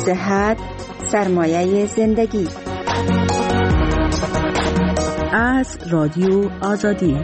صحت سرمایه زندگی. از رادیو آزادی.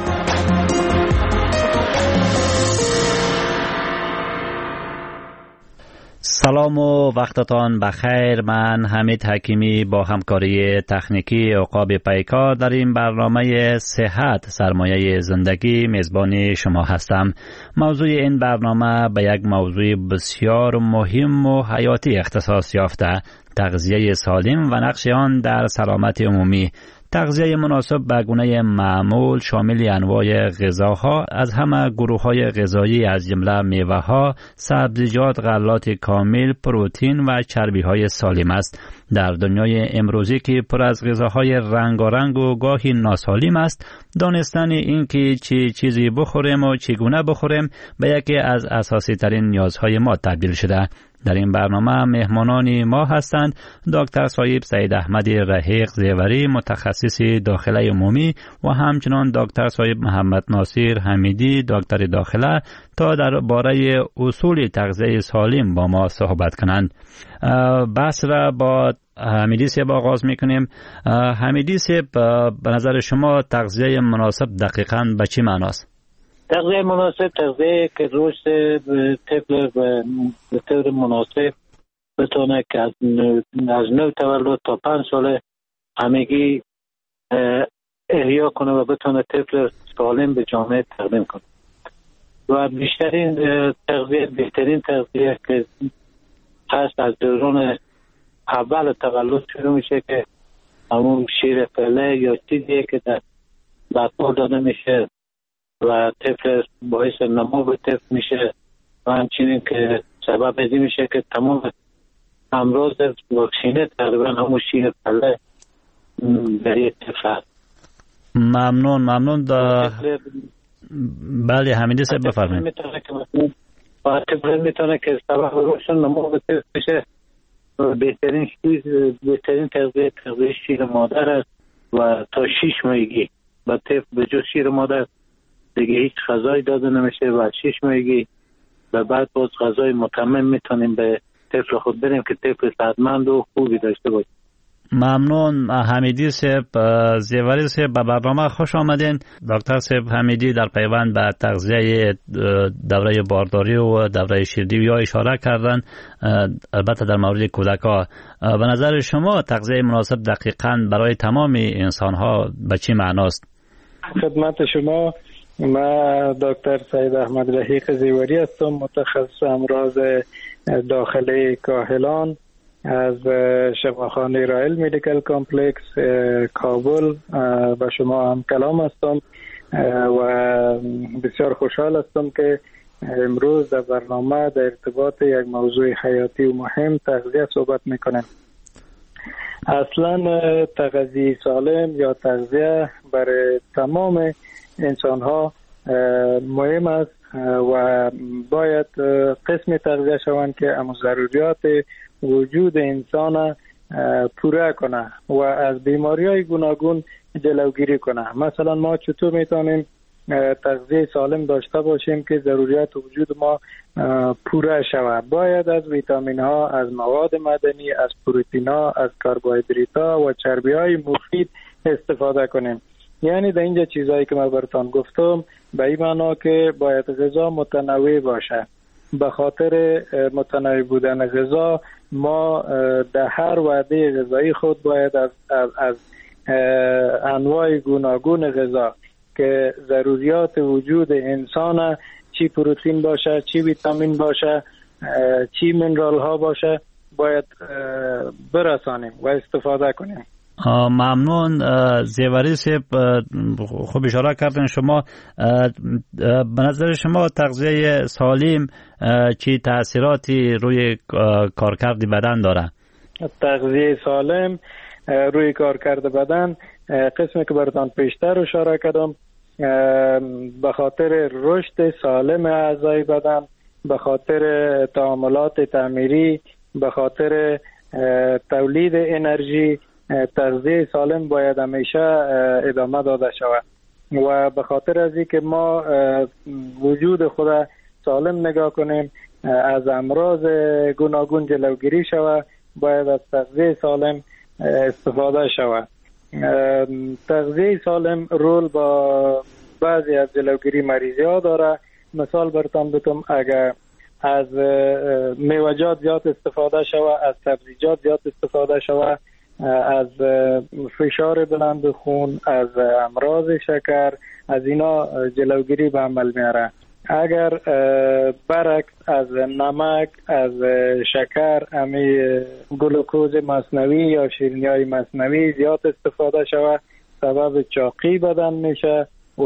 سلام و وقتتان بخیر. من حمید حکیمی با همکاری تکنیکی عقاب پیکار در این برنامه صحت سرمایه زندگی میزبان شما هستم. موضوع این برنامه به یک موضوع بسیار مهم و حیاتی اختصاص یافته: تغذیه سالم و نقش آن در سلامت عمومی. تغذیه مناسب به گونه معمول شامل انواع غذاها از همه گروه‌های غذایی از جمله میوه‌ها، سبزیجات، غلات کامل، پروتئین و چربی‌های سالم است. در دنیای امروزی که پر از غذاهای رنگارنگ و گاهی ناسالم است، دانستن این که چه چیزی بخوریم و چگونه بخوریم به یکی از اساسی ترین نیازهای ما تبدیل شده. در این برنامه مهمانان ما هستند دکتر صاحب سید احمد رحیق زیوری، متخصص داخله عمومی، و همچنان دکتر صاحب محمد ناصر حمیدی، دکتر داخله، تا درباره اصول تغذیه سالم با ما صحبت کنند. بحث را با حمیدی صاحب آغاز میکنیم. حمیدی صاحب، به نظر شما تغذیه مناسب دقیقاً به چی معناست؟ تغذیه مناسب تغذیه که رشد طفل به طور مناسب بتونه که از نو تولد تا 5 ساله همگی احیا کنه و بتونه طفل سالم به جامعه تقدیم کنه. و بیشترین تغذیه، بهترین تغذیه که هست از دوران اول تولد شروع میشه که همون شیر پله یا چیزیه که در بطن داده میشه و طفل باعث نمو به طفل میشه و همچنین که سبب ازی میشه که تمام امراض واکسینه تقریبا همون شیر پله برای طفل هست. ممنون. بله حمیدی صاحب بفرمایید. طفل میتونه که سبب رشد نمو به طفل میشه. بهترین تغذیه شیر مادر است و تا 6 ماهگی و طفل به جز شیر مادر دیگه هیچ غذایی داده نمیشه و 6 ماهگی و بعد باز غذای متمم میتونیم به طفل خود بدیم که طفل صحتمند و خوبی داشته باشه. ممنون حمیدی صاحب. زیوری صاحب، به برنامه خوش آمدین. دکتر صاحب حمیدی در پیوند به تغذیه دوره بارداری و دوره شیردهی یا اشاره کردن، البته در مورد کودک‌ها. به نظر شما تغذیه مناسب دقیقاً برای تمام انسان‌ها به چی معناست؟ خدمت شما، من دکتر سید احمد رحیق زیوری هستم، متخصص امراض داخلی کاهلان از شفاخانه رایل مدیکل کامپلکس کابل و شما هم کلام هستم و بسیار خوشحال هستم که امروز در برنامه در ارتباط یک موضوع حیاتی و مهم تغذیه صحبت میکنیم. اصلا تغذیه سالم یا تغذیه برای تمام انسان ها مهم است و باید قسم تغذیه شوند که اما ضروریات وجود انسان پوره کنه و از بیماری های گوناگون جلوگیری کنه. مثلا ما چطور میتونیم تغذیه سالم داشته باشیم که ضروریات وجود ما پوره شود؟ باید از ویتامین ها، از مواد معدنی، از پروتئین ها، از کربوهیدرات ها و چربی های مفید استفاده کنیم. یعنی در اینجا چیزایی که من براتون گفتم به این معنا که باید غذا متنوع باشه. به خاطر متنوع بودن غذا ما در هر وعده غذایی خود باید از انواع گوناگون غذا که ضروریات وجود انسان، چی پروتئین باشه، چی ویتامین باشه، چی منرال ها باشه، باید برسانیم و استفاده کنیم. ممنون. زیوری صاحب، خوب اشاره کردن شما. به نظر شما تغذیه سالم چی تأثیراتی روی کارکرد بدن داره؟ تغذیه سالم روی کارکرد بدن قسمی که براتون پیشتر اشاره کردم، به خاطر رشد سالم اعضای بدن، به خاطر تعاملات تعمیری، به خاطر تولید انرژی، تغذیه سالم باید همیشه ادامه داده شود و به خاطر از اینکه ما وجود خود سالم نگاه کنیم، از امراض گوناگون جلوگیری شود، باید از تغذیه سالم استفاده شود. تغذیه سالم رول با بعضی از جلوگیری مریضی ها داره. مثال براتون بتم، اگر از میوه‌جات زیاد استفاده شود، از سبزیجات زیاد استفاده شود، از فشار بلند خون، از امراض شکر، از اینا جلوگیری به عمل میاره. اگر برعکس از نمک، از شکر، امی گلوکوز مصنوعی یا شیرینی‌های مصنوعی زیاد استفاده شود، سبب چاقی بدن میشه و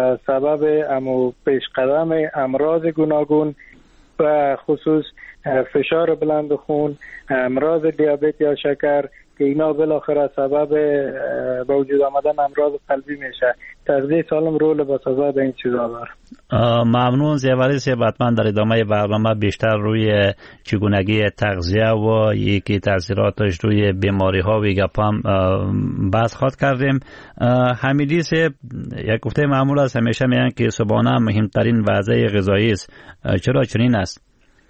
سبب پیش قدم امراض گوناگون و خصوص فشار بلند خون، امراض دیابت یا شکر که اینا بالاخره سبب به وجود آمدن امراض قلبی میشه. تغذیه سالم رول بسازا به این چیزا داره. ممنون زیوری صاحب. حتما در ادامه برنامه بیشتر روی چگونگی تغذیه و یکی تاثیراتش روی بیماری ها و گپام بحث خواهد کردیم. حمیدی صاحب، یک گفته معمول است، همیشه میگن که صبحانه مهمترین وعده غذایی است. چرا چنین است؟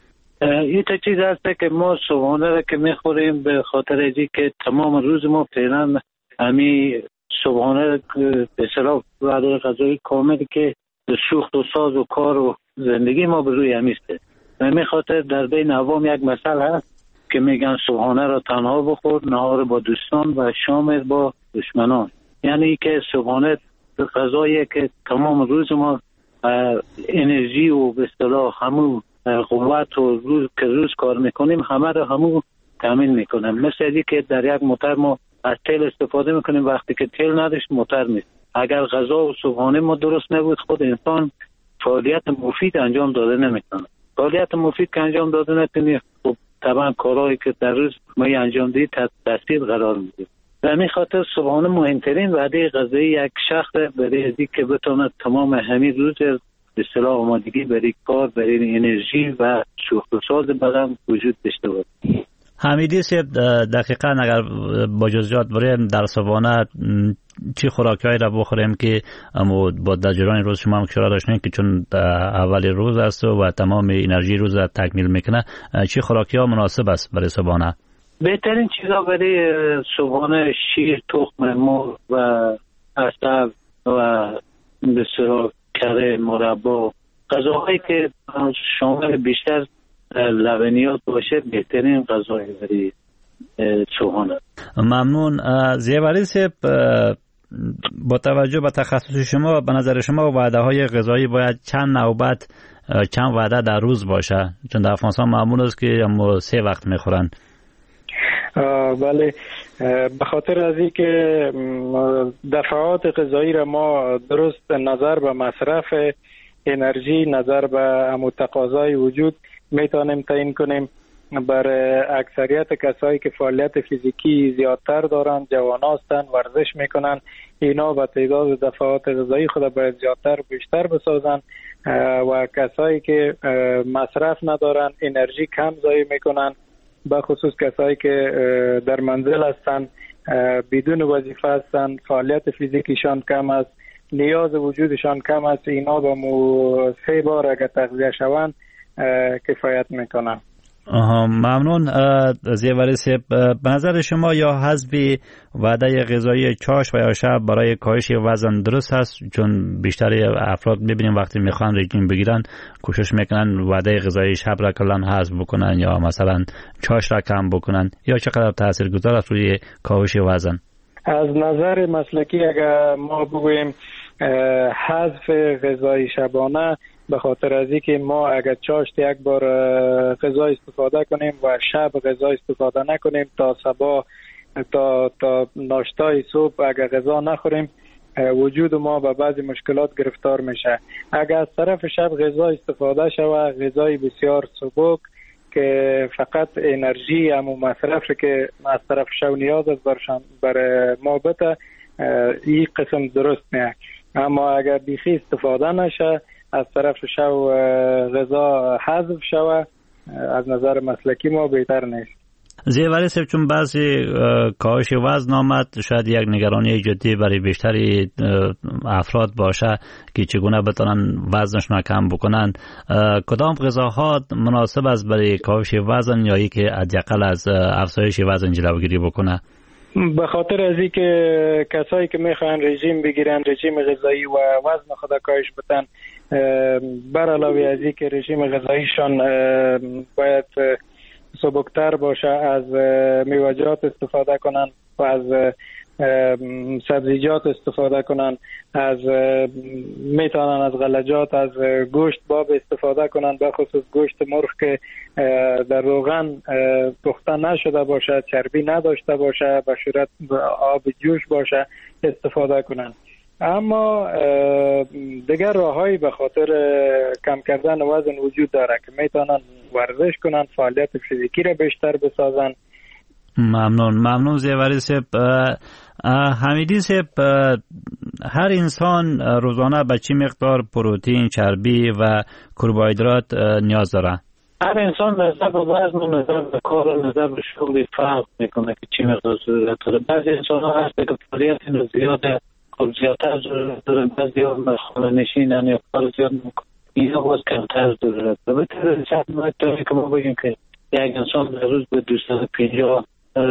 این تا چیز هست که ما صبحانه را که میخوریم به خاطر اینکه که تمام روز ما فعلا همی صبحانه به اصطلاح وعده غذایی کاملی که شوخت و ساز و کار و زندگی ما به روی همیسته. و همین خاطر در بین عوام یک مسئله هست که میگن صبحانه را تنها بخور، نهار با دوستان و شام با دشمنان. یعنی که صبحانه غذایی که تمام روز ما انرژی و به اصطلاح همون قوت و روز کار میکنیم همه رو همون تامین میکنم. مثل اینکه که در یک موتور ما از تیل استفاده میکنیم، وقتی که تیل نداشت موتور نیست. اگر غذا و صبحانه ما درست نبود، خود انسان فعالیت مفید انجام داده نمیکنه. فعالیت مفید که انجام داده نکنه، خب طبعا کارهایی که در روز ما انجام دهیم تاثیر قرار میده. به همین خاطر صبحانه مهمترین وعده غذایی یک شخص برای اینکه بتونه تمام همین روز به اصطلاح آمادگی برای کار، برای انرژی و شوخت و ساز بدن وجود داشته باشه. حمیدی صاحب، دقیقاً اگر با جزئیات بریم در صبحانه چی خوراکیایی را بخوریم که با دجران روز شما هم اشاره داشتین که چون اول روز است و تمام انرژی روز را تکمیل میکنه، چی خوراکی‌ها مناسب است برای صبحانه؟ بهترین چیزا برای صبحانه شیر، تخم مرغ و عسل و به اصطلاح کره، مربا، غذاهایی که شامل بیشتر لبنیات باشه بهترین غذای برای صبحانه. ممنون. زیوری صاحب، با توجه به تخصص شما، به نظر شما وعده های غذایی باید چند نوبت، چند وعده در روز باشه؟ چون در افغانستان معمول است که 3 وقت میخورن. بله، به خاطر از این که دفعات غذایی را ما درست نظر به مصرف انرژی، نظر به تقاضای وجود میتونیم تعیین کنیم. برای اکثریت کسایی که فعالیت فیزیکی زیادتر دارن، جوان هستن، ورزش میکنن، اینا با تعداد دفعات غذایی خود باید زیادتر بیشتر بسازن و کسایی که مصرف ندارن، انرژی کم ضایع میکنن، به خصوص کسایی که در منزل هستن، بدون وظیفه هستن، فعالیت فیزیکیشان کم است، نیاز وجودشان کم است، اینا با 3 بار اگر تغذیه شوند کفایت میکنن. ممنون. زیوری صاحب، به نظر شما یا حذف وعده غذایی چاش و یا شب برای کاهش وزن درست است؟ چون بیشتر افراد میبینیم وقتی میخوان رژیم بگیرن کوشش میکنن وعده غذایی شب را کلا حذف بکنن یا مثلا چاش را کم بکنن، یا چقدر تاثیرگذار است روی کاهش وزن؟ از نظر مسلکی اگر ما بگوییم حذف غذای شبانه، به خاطر از اینکه ما اگر چاشت 1 بار غذا استفاده کنیم و شب غذا استفاده نکنیم، تا صبح تا ناشتای صبح اگر غذا نخوریم، وجود ما به بعضی مشکلات گرفتار میشه. اگر از طرف شب غذا استفاده شود، غذای بسیار سبک که فقط انرژی همون مصرفی که از طرف شب نیاز است برای ما بده، این قسم درست نه. اما اگر بیخی استفاده نشه، از طرف شب غذا حذف شود، از نظر مسلکی ما بهتر نیست. زیوری صاحب، چون بعضی کاهش وزن آمد، شاید یک نگرانی جدی برای بیشتری افراد باشه که چگونه بتونن وزنشون کم بکنن. کدام غذاها مناسب است برای کاهش وزن یا ای که حداقل از افزایش وزن جلوگیری بکنه؟ به خاطر از این که کسایی که میخوان رژیم بگیرن، رژیم غذایی و وزن خود کاهش بدن، بر علاوه از این که رژیم غذاییشان باید سبکتر باشه، از میوه‌جات استفاده کنن و از سبزیجات استفاده کنن، از میتونن از غلجات، از گوشت باب استفاده کنن، به خصوص گوشت مرغ که در روغن پخته نشده باشه، چربی نداشته باشه، به صورت آب جوش باشه استفاده کنن. اما دیگر راههایی به خاطر کم کردن وزن وجود داره که میتونن ورزش کنن، فعالیت فیزیکی را بیشتر بسازن. ممنون زیوری صاحب. حمیدی صاحب، هر انسان روزانه به چه مقدار پروتئین، چربی و کربوهیدرات نیاز داره؟ هر انسان نظر به وزن و نظر به کار و نظر به شغل فرق میکنه که چی مقدار ضرورت داره. بعضی انسان ها هست که فعالیت زیاده، زیادتر ضرورت داره، بعضی ها خانه نشینن یا کار زیاد میکنه، اینا باز کمتر ضرورت داره. به طور شخصی که ما بگیم که یک انسان در روز به 250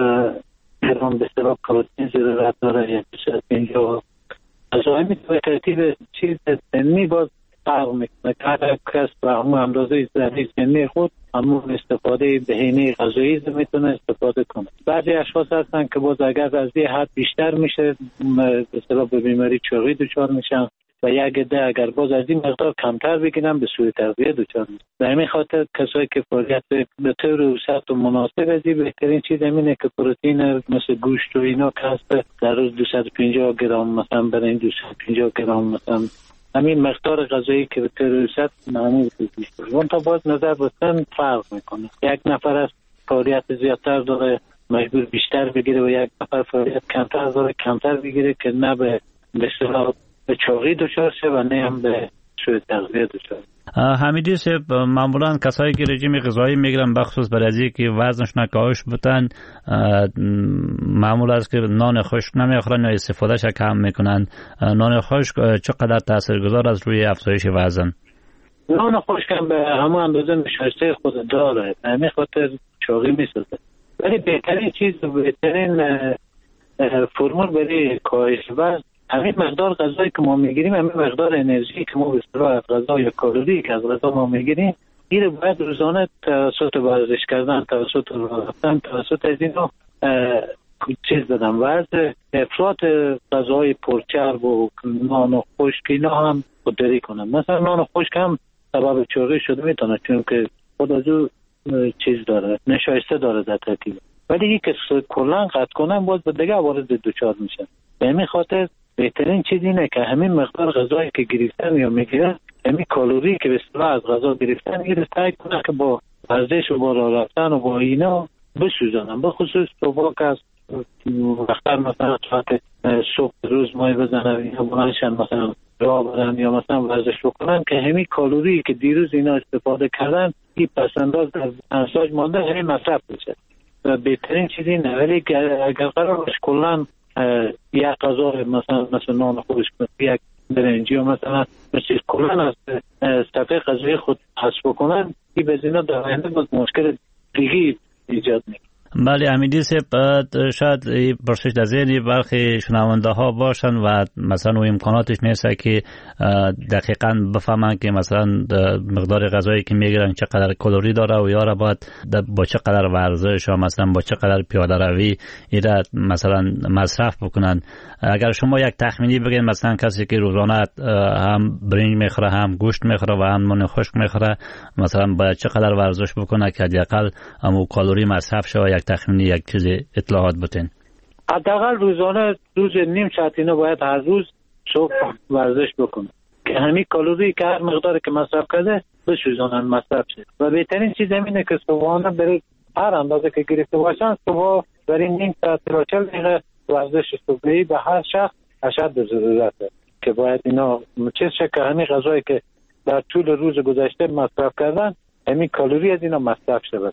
گرم به اصطلاح پروتئین ضرورت داره، یا 250 غذایی میتونه ترتیب چیز سنی باز فرق میکنه. هر کس به همون اندازه ذره سنی خود همون استفاده بهینه غذایی میتونه استفاده کنه. بعضی اشخاص هستن که باز اگر از این حد بیشتر میشه به اصطلاح به بیماری چاقی دچار میشن و یک عده اگر باز از این مقدار کمتر بگیرن به سوء تغذیه دچار میشن. در همین خاطر کسایی که فعالیت به طور وسط و مناسب از این بهترین چیز اینه که پروتئین مثل گوشت و اینا که هست در روز 250 گرم مثلا برای 250 گرم مثلا همین مقدار غذایی که به طور وسط معمول میشه. اون تا باز نظر به سن فرق میکنه. یک نفر از فعالیت زیادتر داره مجبور بیشتر بگیره و یک نفر فعالیت کمتر داره کمتر بگیره که نه به اصطلاح به چاقی دچار شه و نه هم به سوء تغذیه دچار. حمیدی صاحب، معمولا کسایی که رژیم غذایی میگیرن بخصوص برای از اینکه وزنشون کاهش بدن، معمول است که نان خشک نمیخورن یا استفادهش کم میکنن. نان خشک چقدر تاثیرگذار است روی افزایش وزن؟ نان خشک هم به همون اندازه نشایسته خود داره، همین خاطر چاقی میسازه. ولی بهترین چیز و بهترین فرمول برای کاهش وزن همین مقدار غذایی که ما میگیریم، همین مقدار انرژی که ما به اصطلاح از غذا یا کالری که از غذا ما میگیریم، این باید روزانه توسط ورزش کردن، توسط راه رفتن، توسط از اینا چیز دادن. ورزش افراط غذاهای پرچرب و نان خشک اینا هم خودداری کنن. مثلا نان خشک هم سبب چاقی شده میتونه، چون که خود از او چیز داره، نشایسته داره در ترکیب. ولی این که کلا قطع کنن باز به دیگه وارد دچار میشن. به همین خاطر بهترین چیز اینه که همین مقدار غذایی که گرفتن یا میگیرن، همین کالری که به اصطلاح از غذا گرفتن، این سعی کنن که با ورزش و با راه رفتن و با اینا بسوزانن. به خصوص صبح که از وقتر مثلا ساعت صبح روز مای بزنن یا بلندشن مثلا راه برن یا مثلا ورزش بکنن که همین کالری که دیروز اینا استفاده کردن این پسنداز در انساج مانده همین مصرف بشه. و بهترین چیز اینه. ولی اگر قرار باشه کلن یک غذا مثلا نان خشک، یک برنج یا مثلا مثل کلن از صفحه غذایی خود حذف بکنن، این به زینا در آینده باز مشکل دیگه ایجاد میکنه. بله حمیدی صاحب، شاید پرسش در ذهن برخی شنونده ها باشن و مثلا و امکاناتش نیست که دقیقاً بفهمن که مثلا مقدار غذایی که میگیرن چقدر کالری داره و یا باید با چقدر ورزش یا مثلا با چقدر پیاده روی اینا مثلا مصرف بکنن. اگر شما یک تخمینی بگین، مثلا کسی که روزانه هم برنج میخوره، هم گوشت میخوره و هم نان خشک میخوره، مثلا باید چقدر ورزش بکنه که حداقل همون کالری مصرف شه؟ یک تخمینی، یک چیز اطلاعات بتین. حداقل روزانه روز نیم ساعت اینا باید هر روز صبح ورزش بکنه که همین کالری که هر مقداری که مصرف کرده بسوزانن مصرف شه. و بهترین چیز همینه که صبحانه برای هر اندازه که گرفته باشن صبح برای نیم ساعت تا 40 دقیقه ورزش صبحی به هر شخص اشد ضرورته که باید اینا چیز شکل همین غذایی که در طول روز گذشته مصرف کردن همین کالری از اینا مصرف شود.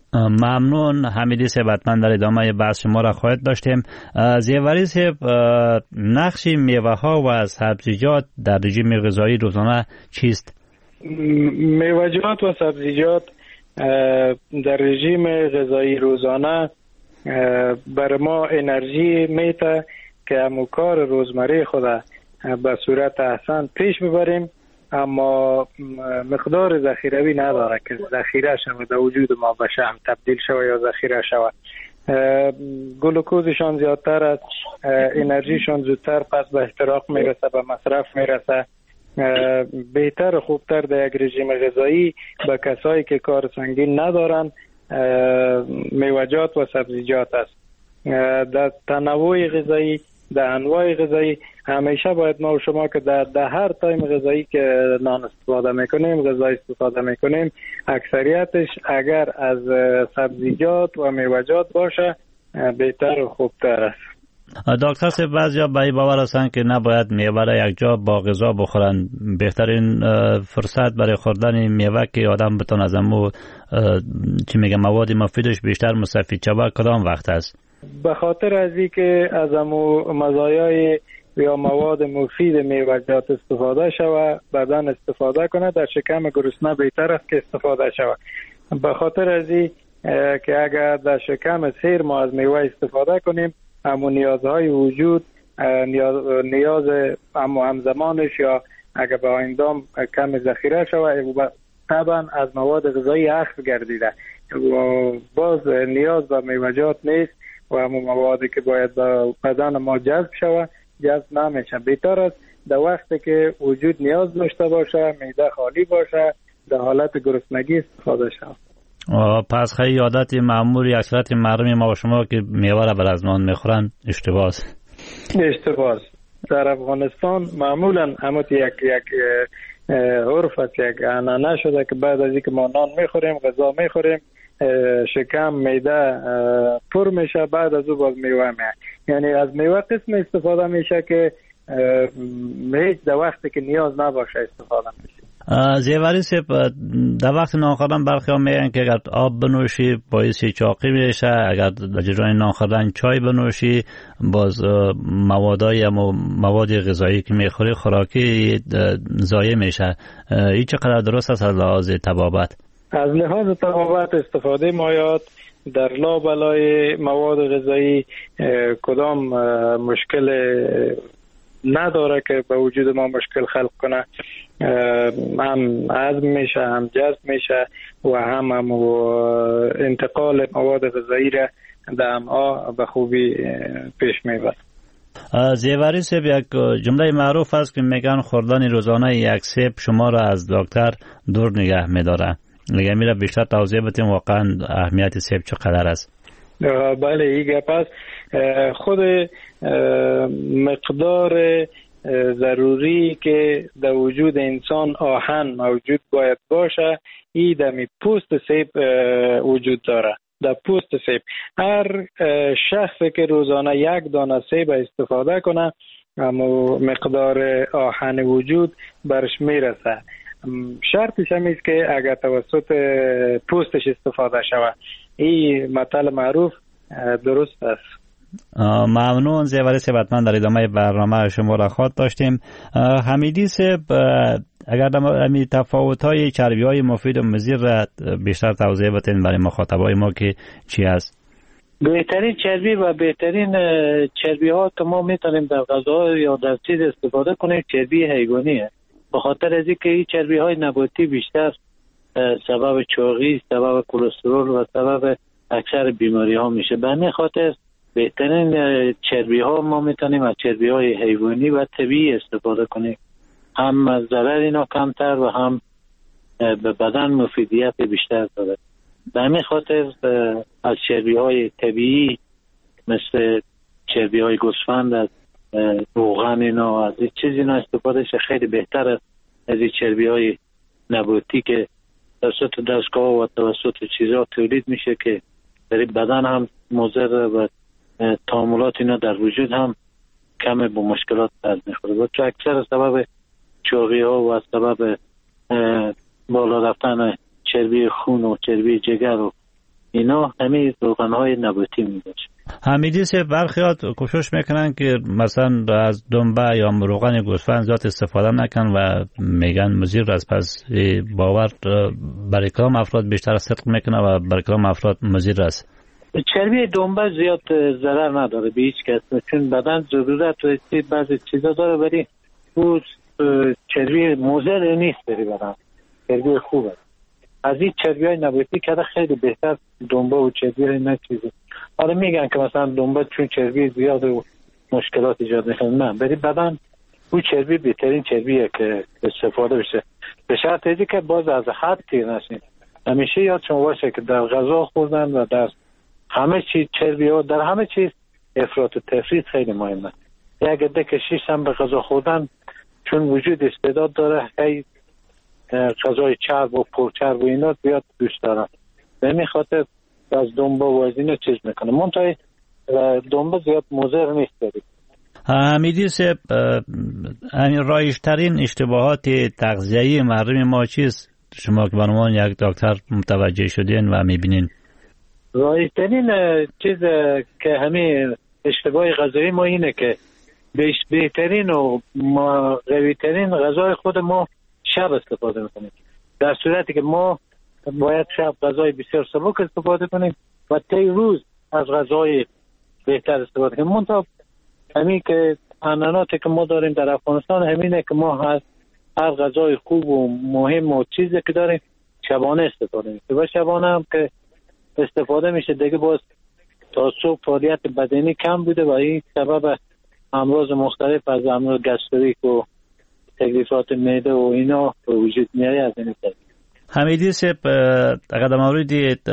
ممنون حمیدی صاحب، حتما در ادامه بحث شما را خواهد داشتیم. زیوری صاحب، نقش میوه ها و سبزیجات در رژیم غذایی روزانه چیست؟ میوه‌جات و سبزیجات در رژیم غذایی روزانه بر ما انرژی میده که همون کار روزمره خود به صورت احسن پیش ببریم، اما مقدار ذخیروی نداره که ذخیره شود در وجود ما به شحم تبدیل شود یا ذخیره شود. گلوکوزشان زیادتر است، انرژیشان زودتر پس به احتراق میرسه، به مصرف میرسه. بهتر و خوبتر در یک رژیم غذایی به کسایی که کار سنگین ندارن میوه‌جات و سبزیجات است. در تنوع غذایی، در انواع غذایی همیشه باید ما و شما که در هر تایم غذایی که نان استفاده میکنیم، غذا استفاده میکنیم، اکثریتش اگر از سبزیجات و میوه‌جات باشه بهتر و خوبتر است. دکتر صاحب، بعضیا به این باور هستند که نباید میوه را یک جا با غذا بخورن. بهترین فرصت برای خوردن میوه که آدم بتونه از امو مواد مفیدش بیشتر مستفید شود کدام وقت است؟ به خاطر از این که از امو مزایای یا مواد مفید میوه‌جات استفاده شود، بدن استفاده کنه، در شکم گرسنه بهتر است که استفاده شود. به خاطر از این که اگر در شکم سیر ما از میوه استفاده کنیم، همون نیازهای وجود، نیاز همزمانش یا اگر به آیندام کم ذخیره شود، طبعا از مواد غذایی عکس گردیده باز نیاز به میوه‌جات نیست و همون موادی که باید به بدن ما جذب شود جذب نمیشه. بهتر است در وقتی که وجود نیاز داشته باشه، معده خالی باشه، در حالت گرسنگی استفاده شود. پس خیلی عادت معمولی اکثریت مردم ما و شما که میوه را بر از نان میخورن اشتباه در افغانستان معمولا همون یک عرف است، یک عنعنه شده که بعد از اینکه ما نان میخوریم، غذا میخوریم، شکم معده پر میشه، بعد از او باز میوه میاد. یعنی از میوه قسم استفاده میشه که هیچ در وقتی که نیاز نباشه استفاده میشه. زیوری صاحب، در وقت نان خوردن برخی ها میگن که اگر آب بنوشی باعث چاقی میشه، اگر در جریان نان خوردن چای بنوشی باز مواد غذایی که میخوری خوراکی ضایع میشه. این چقدر درست است از لحاظ طبابت؟ از لحاظ طبابت استفاده مایات در لابلای مواد غذایی کدام مشکل نداره که به وجود ما مشکل خلق کنه. هم هضم میشه، هم جذب میشه و هم انتقال مواد غذایی را در امعا به خوبی پیش میبرد. زیوری صاحب، یک جمله معروف است که میگن خوردن روزانه یک سیب شما را از دکتر دور نگه میداره. اگر میره بیشتر توضیح بدیم واقعا اهمیت سیب چقدر است؟ بله، این گپ است. خود مقدار ضروری که در وجود انسان آهن موجود باید باشه، این در پوست سیب وجود داره. در پوست سیب هر شخصی که روزانه یک دانه سیب استفاده کنه، اما مقدار آهن وجود برش میرسه. شرطش هم است که اگر توسط پوستش استفاده شود. این مطلب معروف درست است. ممنون زیوری صاحب، حتما در ادامه برنامه شما را خواهد داشتیم. حمیدی صاحب، اگر در تفاوت‌های چربی‌های مفید و مضر را بیشتر توضیح بدین برای مخاطبای ما که چی است؟ بهترین چربی و بهترین چربی ها که ما میتونیم در غذا یا در چیز استفاده کنیم چربی حیوانیه. به خاطر از اینکه این چربی های نباتی بیشتر سبب چاقی، سبب کلسترول و سبب اکثر بیماری ها میشه. به همین خاطر بهترین چربی ها ما میتونیم از چربی های حیوانی و طبیعی استفاده کنیم. هم ضرر اینا کمتر و هم به بدن مفیدیت بیشتر داره. به همین خاطر از چربی های طبیعی مثل چربی های گوسفند، از روغن اینا، از این چیز اینا استفاده شه خیلی بهتر است از این چربی های نباتی که توسط دستگاه و توسط چیزها تولید میشه که در بدن هم مضر و تعاملات اینا در وجود هم کم با مشکلات از میخوره و که اکثر سبب چاقی ها و سبب بالا رفتن چربی خون و چربی جگر و اینا همین روغن‌های نباتی میباشه. حمیدی صاحب برخیات کوشش میکنن که مثلا از دنبه یا روغن گوسفند زیاد استفاده نکن و میگن مضر است، پس باور برای کدام افراد بیشتر صدق میکنه و برای کدام افراد مضر است؟ چربی دنبه زیاد ضرر نداره به هیچ کس، چون بدن ضرورت و بعضی چیزا داره، ولی او چربی مضر نیست برای بدن، چربی خوبه. از این چربی‌های نباتی که خیلی بهتر دنبه و چربی نه چیزی. حالا میگن که مثلا دنبه چون چربی زیاد و مشکلات ایجاد میکنه، نه، برای بدن او چربی بهترین چربیه که استفاده بشه، به شرط اینکه که باز از حد تیر نشین. همیشه یادتون باشه که در غذا خوردن و در همه چیز چربی ها، در همه چیز افراط و تفریط خیلی مهمه. یک عده که شیشتن به غذا خوردن چون وجود استعداد داره هی غذای چرب و پرچرب و اینا زیاد دوست دارن، به همین خاطر از دنبه و از اینا چیز میکنه. منتها دنبه زیاد مضر نیست دارید. حمیدی صاحب، همین رایج‌ترین اشتباهات تغذیه‌ای مردم ما چیست؟ شما که به عنوان یک دکتر متوجه شدین و میبینین. رایج‌ترین چیز که همین اشتباه غذایی ما اینه که بهترین و قوی‌ترین غذای خود ما شب استفاده میکنیم، در صورتی که ما باید شب غذای بسیار سبک استفاده کنیم و طی روز از غذای بهتر استفاده کنیم. منتها همین که عنعناتی که ما داریم در افغانستان همینه که ما از هر غذای خوب و مهم و چیزی که داریم شبانه استفاده میشه و شبانه هم که استفاده میشه دیگه باز تا صبح فعالیت بدنی کم بوده و این سبب امراض مختلف از امراض گستریک و تکلیفات معده و اینا به وجود میاره. از این طریق حمیدی صاحب، اگر در مورد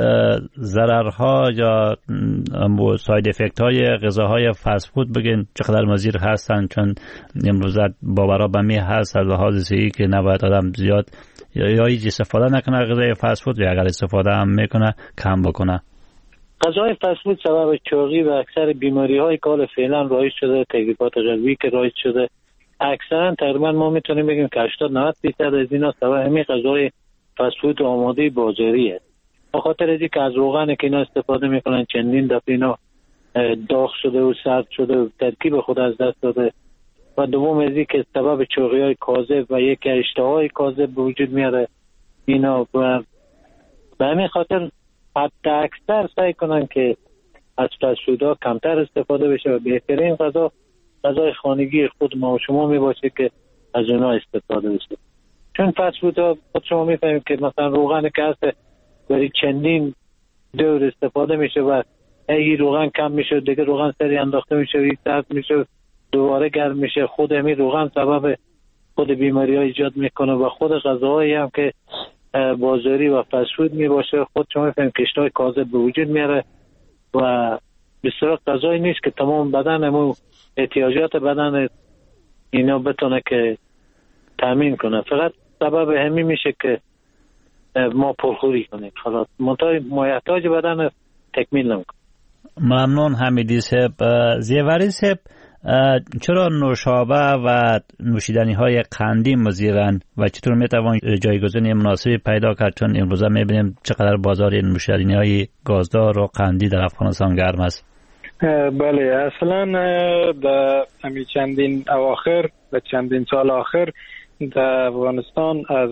ضررها یا ساید افکت های غذاهای فست فود بگین چقدر مضر هستن، چون امروز باورا به می هست از لحاظ صحی که نباید آدم زیاد یا هیچ استفاده نکنه غذای فست فود، یا اگر استفاده هم میکنه کم بکنه. غذای فست فود سبب چاقی و اکثر بیماری های که حال فعلا رایج شده، تکلیفات قلبی که رایج شده، اکثرا تقریبا ما میتونیم بگیم که 80-90% از اینا سبب همین غذای فست فود آماده بازاریه. به خاطر اینکه که از روغنی که اینا استفاده میکنن چندین دفعه اینا داغ شده و سرد شده و ترکیب خود از دست داده و دوم از اینکه سبب چاقی‌های کاذب و یک اشتهای کاذب به وجود میاره اینا. و به همین خاطر حتی اکثر سعی کنن که از فست فودها کمتر استفاده بشه و بهترین غذای خانگی خود ما و شما میباشه که از اونها استفاده بشه. چون فست فودها خود شما میفهمید که مثلا روغن که هست برای چندین دور استفاده میشه و اگه روغن کم میشه دیگه روغن سری انداخته میشه و یک ساعت میشه دوباره گرم میشه، خود همین روغن سبب خود بیماری ها ایجاد میکنه و خود غذاهایی هم که بازاری و فست فود میباشه خود شما میفهمید که اشتهای کاذب به وجود میاره و بسیار غذایی نیست که تمام بدن احتیاجات بدن اینا بتونه که تامین کنه، فقط سبب همین میشه که ما پرخوری کنیم، خلاص محتاج بدن تکمیل نمیکنه. ممنون حمیدی صاحب. زیوری صاحب، چرا نوشابه و نوشیدنی های قندی مضرن و چطور میتوان جایگزین مناسبی پیدا کرد، چون امروزه میبینیم چقدر بازار نوشیدنی های گازدار و قندی در افغانستان گرم است؟ بله، اصلا در همین چندین اواخر و چندین سال آخر در افغانستان از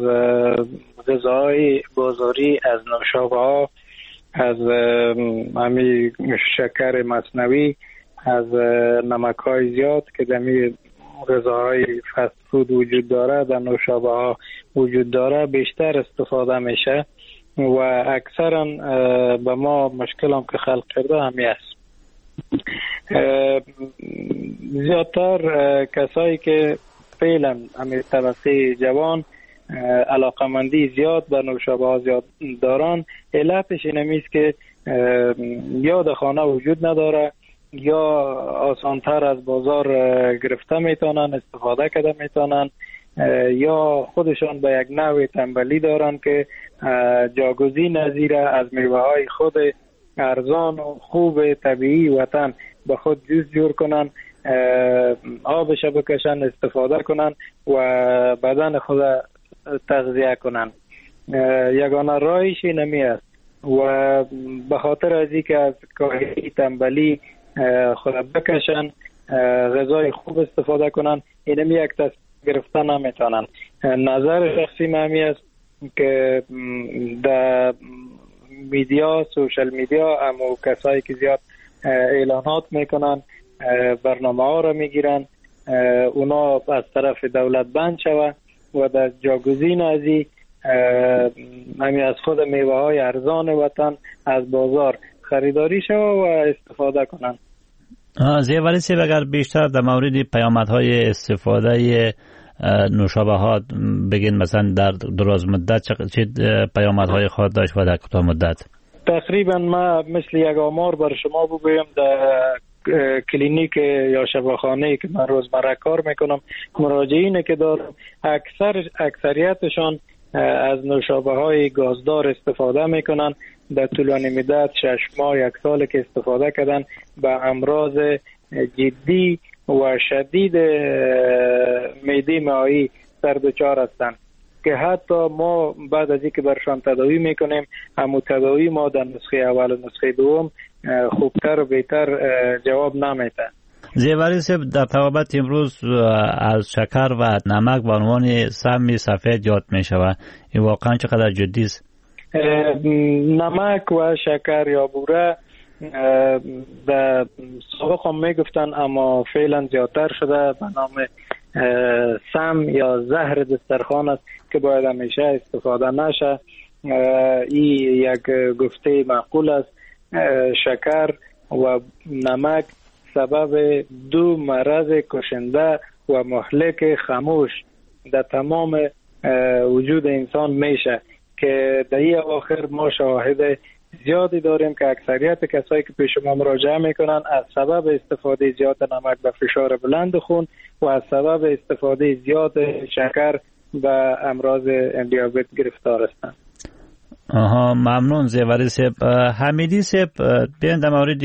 غذاهای بازاری، از نوشابه ها، از همین شکر مصنوعی، از نمک های زیاد که در غذاهای فست فود وجود داره، در نوشابه ها وجود داره بیشتر استفاده میشه و اکثرا به ما مشکل هم که خلق کرده همی است. زیادتر کسایی که فعلا همین طبقه جوان علاقمندی زیاد به نوشابه ها زیاد دارن، علتش این است که یا در خانه وجود نداره یا آسانتر از بازار گرفته میتونن، استفاده کرده میتونن، یا خودشان به یک نوع تنبلی دارن که جاگزین نظیر از میوه های خود ارزان و خوب طبیعی وطن به خود جوز جور کنن، آبش بکشن، استفاده کنن و بدن خود تغذیه کنن. یگانه راهش نمی است و به خاطر از اینکه از کاهلی تنبلی خود بکشن، غذای خوب استفاده کنن، اینم یک تصمیم گرفتن نمیتونن. نظر شخصی من است که در میدیا، سوشل میدیا، امو کسایی که زیاد اعلانات میکنن، برنامه ها را میگیرن، اونا از طرف دولت بند شوه و در جاگزین ازی همین از خود میوه های ارزان وطن از بازار خریداری شوه و استفاده کنن. زیوری سیب اگر بیشتر در مورد پیامدهای استفاده نوشابه ها بگین، مثلا در دراز مدت چه پیامدهای خواهد داشت و در کوتاه مدت؟ تقریبا ما مثل یک آمار بر شما بگویم، در کلینیک یا شفاخانه که من روزمره کار میکنم، مراجعینی که دارم اکثریتشان از نوشابه های گازدار استفاده میکنن. در طولانی مدت 6 ماه 1 سال که استفاده کردن به امراض جدی و شدید معده مائعی سر دچار هستند که حتی ما بعد از اینکه برشان تداوی میکنیم، همون تداوی ما در نسخه اول و نسخه دوم خوبتر و بهتر جواب نمیده. زیوری صاحب، در طبابت امروز از شکر و نمک به عنوان سم سفید یاد می شود، این واقعا چقدر جدی است؟ نمک و شکر یا بوره در سابق هم می گفتن، اما فعلا زیادتر شده به نام سم یا زهر دسترخوان است که باید همیشه استفاده نشه. این یک گفته معقول است. شکر و نمک سبب 2 مرض کشنده و مهلک خاموش در تمام وجود انسان میشه که در این اواخر ما شواهد زیادی داریم که اکثریت کسایی که پیش ما مراجعه میکنن از سبب استفاده زیاد نمک به فشار بلند خون و از سبب استفاده زیاد شکر به امراض دیابت گرفتار هستند. ممنون زیوری صاحب. حمیدی صاحب، بیاین در مورد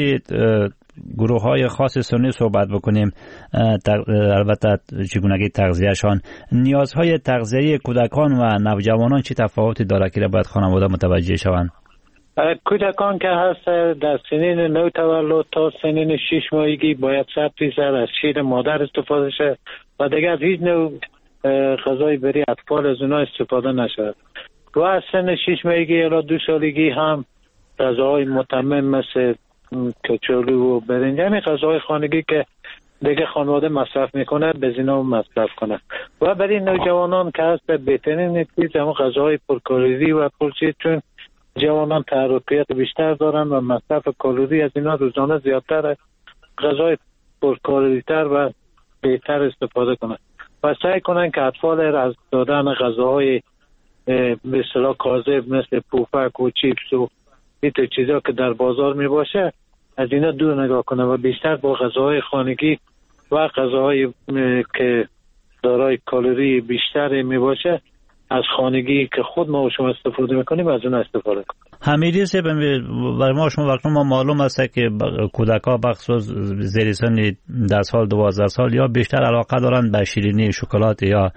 گروه های خاص سنی صحبت بکنیم، البته چگونگی تغذیهشان. نیازهای تغذیه‌ای کودکان و نوجوانان چه تفاوتی داره که باید خانواده متوجه شوند؟ کودکان که هست در سنین نو تولد تا سنین 6 ماهگی باید 100% از شیر مادر استفاده شه و دیگه از هیچ نوع غذای برای اطفال از اونها استفاده نشود. و از سن 6 ماهگی الی 2 سالگی هم غذاهای متمم مثل کچالو و برنج، یعنی غذاهای خانگی که دیگه خانواده مصرف میکنه به زینا مصرف کنه. و برای نوجوانان که هست بهترین چیز همون غذاهای پرکالری و پرچیز، چون جوانان تحرکات بیشتر دارن و مصرف کالری از اینا روزانه زیادتره. غذای پرکالری تر و بهتر استفاده کنن و سعی کنن که اطفال از دادن غذاهای به اصطلاح کاذب مثل پوفک و چیپس و این چیزا که در بازار می باشه از اینا دور نگاه کنه و بیشتر با غذاهای خانگی و غذاهای که دارای کالری بیشتر می باشه از خانگی که خود ما و شما استفاده میکنیم از اون استفاده کنیم. حمیدی صاحب، برای ما شما وقتی ما معلوم است که کودک‌ها بخصوص زیر سن 10 سال 12 سال یا بیشتر علاقه دارن به شیرینی، شکلات، یا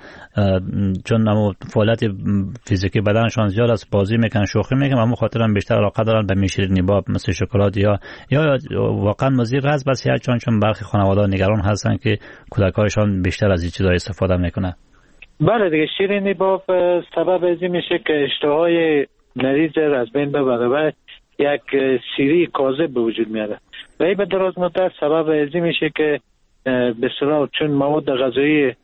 چون نمو فعالیت فیزیکی بدنشان زیاد است، بازی میکنن، شوخی میکنن، اما خاطرم بیشتر علاقه دارن به شیرینی با مثل شکلات یا واقعا مضر است به صحت، چون برخی خانواده‌ها نگران هستن که کودک‌هاشان بیشتر از این چیزا استفاده میکنن. بله دیگه، شیرینی با سبب ازی میشه که اشتهای مریض از بین ببره و یک سیری کاذب به وجود میاره و این به دراز مدت سبب ازی میشه که به اصطلاح چون مواد غذایی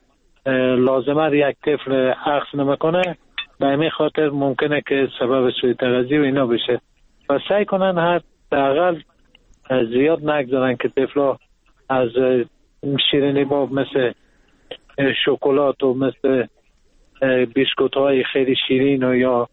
لازمه یک طفل اخذ نمیکنه، به همین خاطر ممکنه که سبب سوء تغذیه و اینا بشه و سعی کنن حداقل زیاد نگذارن که طفلا از شیرینی با مثل شکلات و مثل بیسکوت های خیلی شیرین و یا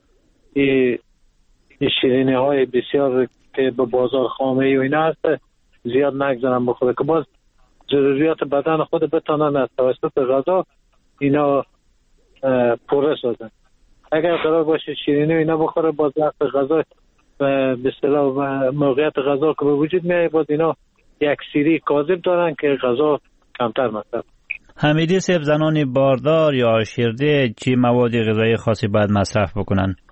شیرینی های بسیار که به بازار خامه و اینا هست زیاد نگذارن بخوره که باز ضروریات بدن خود بتانن از توسط غذا اینا پوره سازن. اگر قرار باشه شیرینی و اینا بخوره، باز وقت غذا به اصطلاح موقعیت غذا که به وجود میاد باز اینا یک سیری کاذب دارن که غذا کمتر مصرف. حمیدی صاحب، زنان باردار یا شیرده چی مواد غذایی خاصی باید مصرف بکنن؟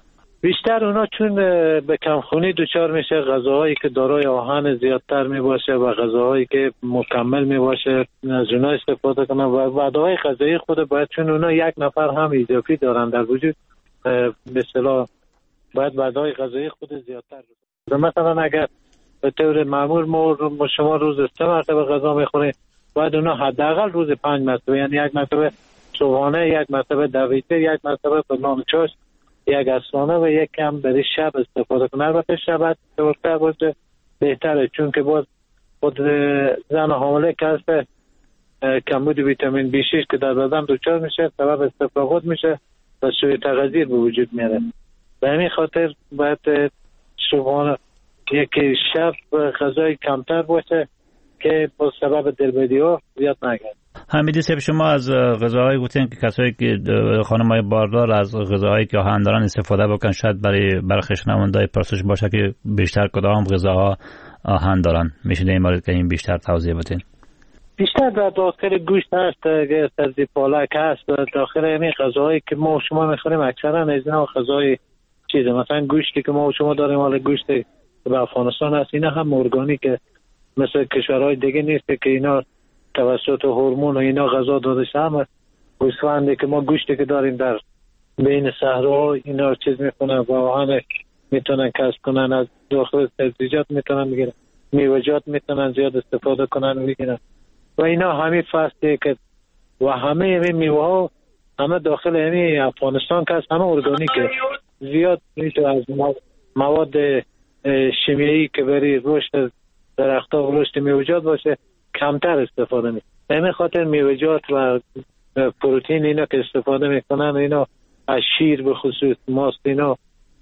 بیشتر اونا چون به کمخونی دچار میشه، غذاهایی که دارای آهن زیادتر می باشه و غذاهایی که مکمل می باشه از اونا استفاده کنن و وعده‌های غذایی خود باید، چون اونا یک نفر هم اضافی دارن در وجود، به اصطلاح باید وعده‌های غذایی خود زیادتر بکنن. مثلا اگر به طور معمول ما شما روز 3 مرتبه غذا میخوریم، باید اونا حداقل روز 5 مرتبه، یعنی یک مرتبه صبحانه، یک مرتبه دویته، یک مرتبه به نام چاش، یک عصرانه و یک کم برای شب استفاده کنه. البته شب بهتر باشه بهتره، چون که باز خود زن حامله که هست کمبود ویتامین B6 که در بدن دچار میشه سبب استفراغات میشه و سوء تغذیه به وجود میاره. به همین خاطر باید صبحانه یک شب غذای کمتر باشه که با سبب دلبدی ها زیاد نگرد. حمیدی صاحب، شما از غذاهای گفتین که کسایی که خانم‌های باردار از غذاهایی که آهن دارن استفاده بکنن، شاید برای برخی شنونده‌های پرسش باشه که بیشتر کدام غذاها آهن دارن. میشه در این مورد که این بیشتر توضیح بدین؟ بیشتر در داخل گوشت هست، سبزی پالک هست، داخل همین غذاهایی که ما و شما میخوریم اکثرا از اینا غذای چیزه. مثلا گوشتی که ما و شما داریم، حالا گوشت به افغانستان هست، اینا هم ارگانیکه، مثل کشورهای دیگه نیست که اینا توسط هورمون و اینا غذا داده شده. هم گوسفندی که ما گوشتی که داریم در بین صحراها اینا چیز میکنن و آهن میتونن کسب کنن، از داخل سبزیجات میتونن بگیرن، میوه‌جات میتونن زیاد استفاده کنن و بگیرن و اینا همین فصله که و همه این میوه ها همه داخل همین افغانستان که هست همه ارگانیکه. زیاد میشه از مواد شیمیایی که برای رشد درخت‌ها و رشد میوه‌جات باشه کمتر استفاده میکنن. به همین خاطر میوه‌جات و پروتئین اینا که استفاده میکنن، اینا از شیر به خصوص، ماست، اینا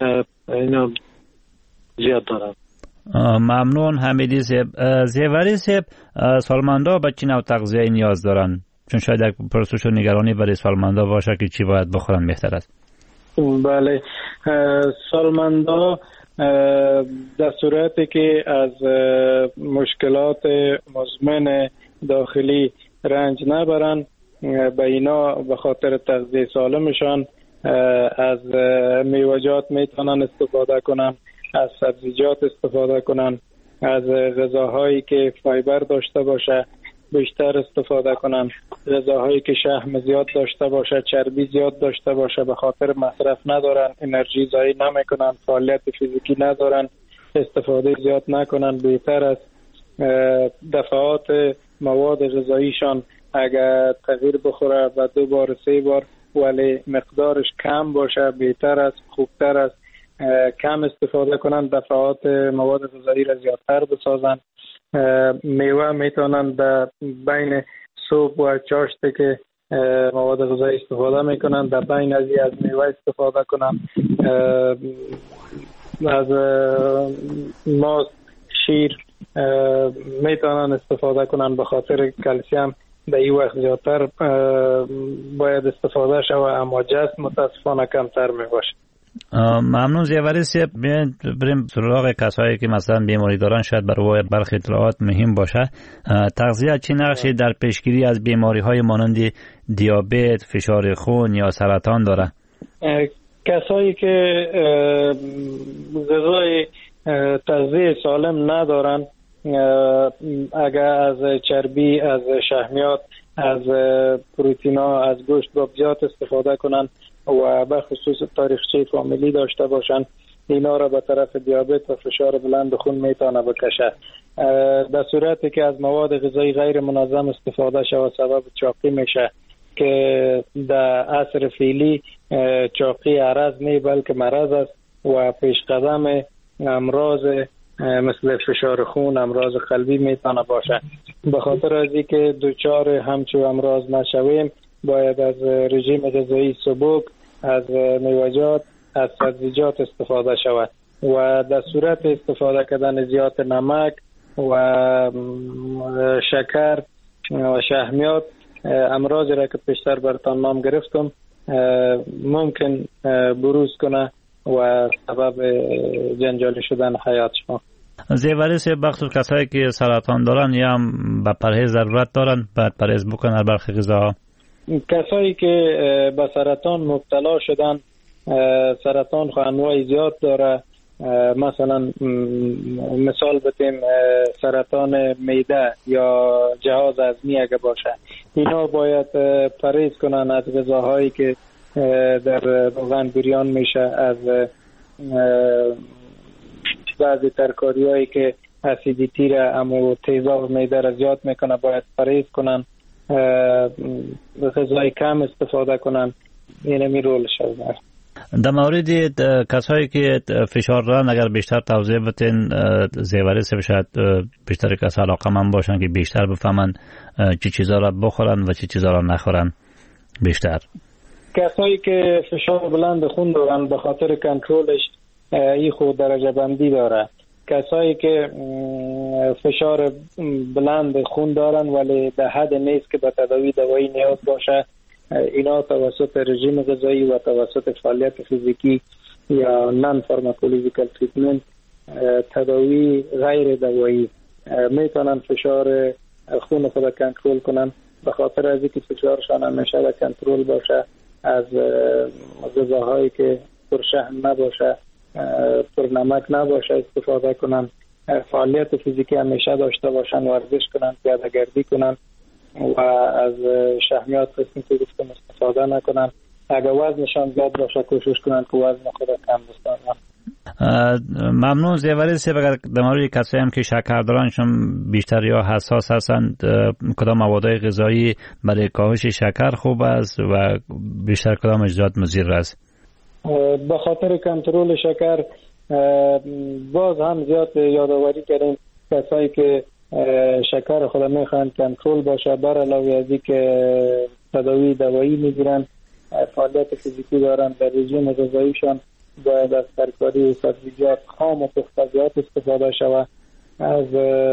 زیاد دارن. ممنون حمیدی صاحب. زیوری صاحب، سالمندا به چی نوع تغذیه نیاز دارن؟ چون شاید یک پرسش و نگرانی برای سالمندا باشه که چی باید بخورن بهتر است. بله، سالمندا در صورتی که از مشکلات مزمن داخلی رنج نبرن، به اینا به خاطر تغذیه سالمشان از میوه‌جات میتونن استفاده کنن، از سبزیجات استفاده کنن، از غذاهایی که فایبر داشته باشه بیشتر استفاده کنن، غذاهایی که شحم زیاد داشته باشه، چربی زیاد داشته باشه، به خاطر مصرف ندارن، انرژی ضایع نمیکنن، فعالیت فیزیکی ندارن، استفاده زیاد نکنن. بهتر است دفعات مواد غذاییشان اگر تغییر بخوره و 2 بار 3 بار ولی مقدارش کم باشه بهتر است، خوبتر است. کم استفاده کنن، دفعات مواد غذایی را زیادتر بسازن. میوه میتونن در بین صبح و چاشت که مواد غذایی استفاده میکنن، در بین از میوه استفاده کنن. از ماست، شیر میتونن استفاده کنن، به خاطر کلسیم در این وقت زیادتر باید استفاده شود، اما جست متاسفانه کمتر میباشه. ممنون زیوری صاحب. بریم سراغ کسایی که مثلا بیماری دارن، شاید برای برخی اطلاعات مهم باشه. تغذیه چه نقشی در پیشگیری از بیماری های مانند دیابت، فشار خون یا سرطان داره؟ کسایی که غذای تغذیه سالم ندارن، اگر از چربی، از شحمیات، از پروتئینا، از گوشت با زیاد استفاده کنن و به خصوص تاریخچه فامیلی داشته باشن، اینا را به طرف دیابت و فشار بلند خون میتونه بکشه. در صورتی که از مواد غذایی غیر منظم استفاده شود سبب چاقی میشه که در عصر فعلی چاقی عرض نه بلکه مرض است و پیش قدم امراض مثل فشار خون، امراض قلبی میتونه باشه. به خاطر از اینکه دچار همچو امراض نشویم باید از رژیم غذایی سبک، از میوه‌جات، از سبزیجات استفاده شود و در صورت استفاده کردن زیاد نمک و شکر و شحمیات، امراضی را که پیشتر براتون نام گرفتم ممکن بروز کنه و سبب جنجالی شدن حیات شما. زیوری صاحب، بخصوص کسایی که سرطان دارن یا هم به پرهیز ضرورت دارن باید پرهیز بکنن برخی غذاها؟ کسایی که به سرطان مبتلا شدن سرطان انواع زیاد داره. مثلا مثال بتیم سرطان معده یا جهاز هضمی اگه باشه، اینا باید پرهیز کنن از غذاهایی که در روغن بریان میشه، از بعضی ترکاریایی که اسیدیتی را اما تیزاب معده را زیاد میکنه باید پرهیز کنن، غذای کم استفاده کنن. این می رولش است. در مورد کسایی که فشار دارن اگر بیشتر توضیح بدین زیوری سه شاید بیشتر کس علاقه‌مند باشن که بیشتر بفهمن چه چیزا را بخورن و چه چیزا را نخورن. بیشتر کسایی که فشار بلند خون دارن به خاطر کنترلش این خود درجه بندی داره. کسایی که فشار بلند خون دارن ولی به حد نیست که به تداوی دوایی نیاز باشه، اینا توسط رژیم غذایی و توسط فعالیت فیزیکی یا نان فارماکولوژیکال تریتمنت تداوی غیر دوایی میتونن فشار خون خود کنترل کنن. به خاطر از اینکه فشارشان همیشه به کنترل باشه، از غذاهایی که پرشحم نباشه، پر نمک نباشه استفاده کنن، فعالیت فیزیکی همیشه داشته باشن، ورزش کنن، پیاده گردی کنن و از شحمیات قسمی که گفتم استفاده نکنن. اگر وزنشان زیاد باشه کوشش کنن که وزن خود کم بسازن. ممنون زیوری سیب. اگر در مورد کسایی هم که شکر دارنشون بیشتر یا حساس هستند، کدام موادهای غذایی برای کاهش شکر خوب است و بیشتر کدام زیاد مضر است؟ به خاطر کنترل شکر باز هم زیاد یادآوری کردیم کسایی که شکر خود میخوان کنترل باشه، بر علاوه از اینکه تداوی دوایی میگیرن، فعالیت فیزیکی دارن، در رژیم غذاییشان باید از ترکاری و سبزیجات خام و پخته‌جات استفاده شود. از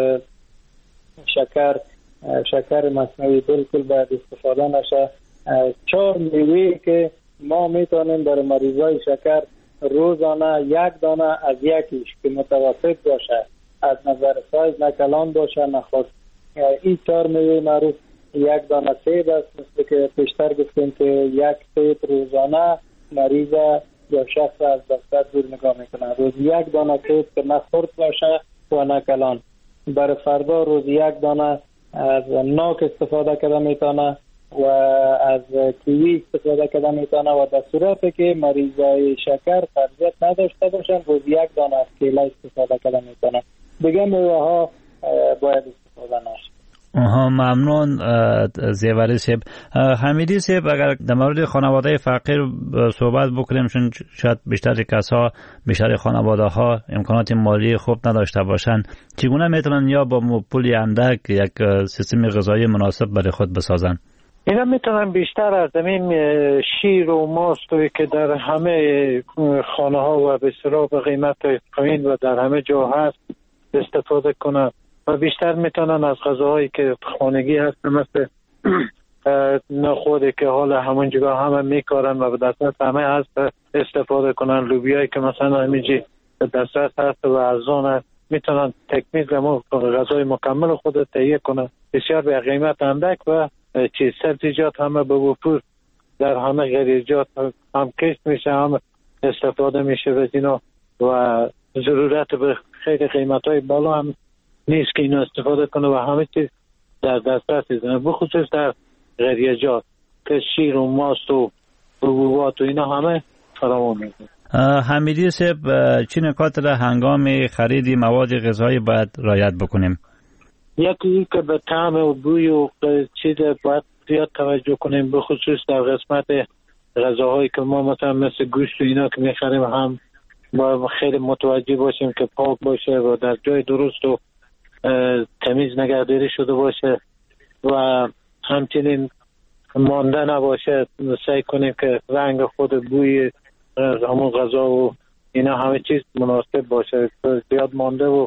شکر مصنوعی بالکل باید استفاده نشه. 4 میوه که ما میتونیم برای مریضای شکر روزانه 1 دانه از یکیش که متوسط باشه، از نظر سایز نه کلان باشه نه خشک. این 4 میوه معروف 1 دانه سیب است، مثل که پیشتر گفتیم که 1 سیب روزانه مریض یا شخص از دفتر دور نگاه میکنه. روز 1 دانه سیب که نه خرد باشه و نه کلان. برای فردا روز 1 دانه از ناک استفاده کرده میتونه و از کیوی استفاده کرده میتونه و در صورتی که مریضای شکر فرضیت نداشته باشن روز 1 دانه از کیله استفاده کرده میتونه. دیگه میوه ها باید استفاده نشه. ممنون زیوری سیب. حمیدی سیب، اگر در مورد خانواده فقیر صحبت بکنیم، چون شاید بیشتر خانواده ها امکانات مالی خوب نداشته باشن، چگونه میتونن یا با پولی اندک یک سیستم غذایی مناسب برای خود بسازن؟ اینا میتونن بیشتر از زمین شیر و ماست که در همه خانه ها و به اصطلاح به قیمت پایین و در همه جا هست استفاده کنن و بیشتر میتونن از غذاهایی که خانگی هست مثل نخودی که حالا همون جگاه همه میکارن و به دسترس همه هست استفاده کنن. لوبیایی که مثلا همیجی به دسترس هست و ارزان هست، میتونن تکمیل غذای مکمل خود تهیه کنن بسیار به قیمت اندک و سبزیجات همه به وفور در همه غریزجات هم کشت میشه، هم استفاده میشه و اینا و ضرورت به خیلی قیمت های بالا هم نیست که اینو استفاده کنه و همه چیز در دسترس است، بخصوص در غریزجات که شیر و ماست و حبوبات و اینا همه فراوان میشه. حمیدی صاحب، چه نکات را هنگام خرید مواد غذایی باید رعایت بکنیم؟ یکی که به طعم و بوی و چیز باید زیاد توجه کنیم، به خصوص در قسمت غذاهایی که ما مثلا مثل گوشت و اینا که میخریم هم باید خیلی متوجه باشیم که پاک باشه و در جای درست و تمیز نگهداری شده باشه و همچنین مانده نباشه. سعی کنیم که رنگ خود بوی همون غذا و اینا همه چیز مناسب باشه، زیاد مانده و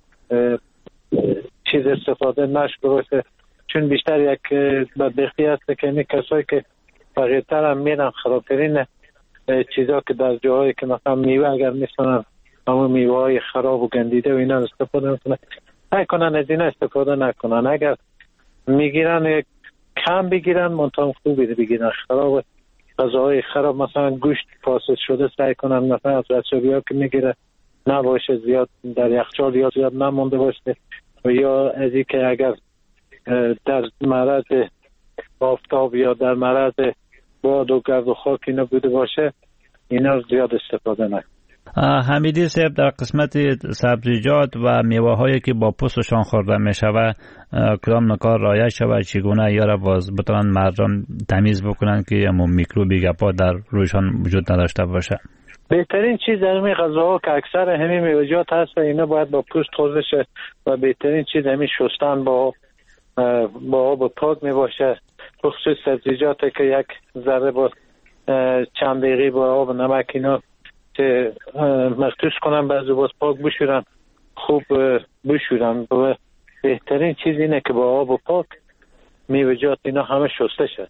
چیز استفاده نشده باشه، چون بیشتر یک بدبختی هست که این کسایی که فقیرتر هم میرن خرابترین چیزا که در جاهایی که مثلا میوه اگر میسنن همون میوه های خراب و گندیده و اینا استفاده میکنن، نکنن از اینا استفاده نکنن. اگر میگیرن کم بگیرن، منطقه خوبی بگیرن، خراب غذاهای خراب مثلا گوشت فاسد شده سعی کنن مثلا از رسوبیا که میگیره نباشه، زیاد در یخچال یا زیاد نمونده باشه، و یا از این که اگر در معرض آفتاب یا در معرض باد و گرد و خاک اینا بوده باشه اینا زیاد استفاده نکنه. حمیدی صاحب، در قسمت سبزیجات و میوه هایی که با پوستشان خورده می شود کدام نکات رعایت شود، چگونه یا را باز بتوانند مردم تمیز بکنن که میکروبی گپا در رویشان وجود نداشته باشه؟ بهترین چیز در این غذاها که اکثر همین میوه‌جات هست و اینا باید با پوست خورده شه و بهترین چیز همین شستن با آب پاک می باشه، بخصوص سبزیجات که یک ذره با چند دقیقه با آب و نمک اینا که مخصوص کنن بعد باز پاک بشورن، خوب بشورن. و بهترین چیز اینه که با آب و پاک میوه‌جات اینا همه شسته شد،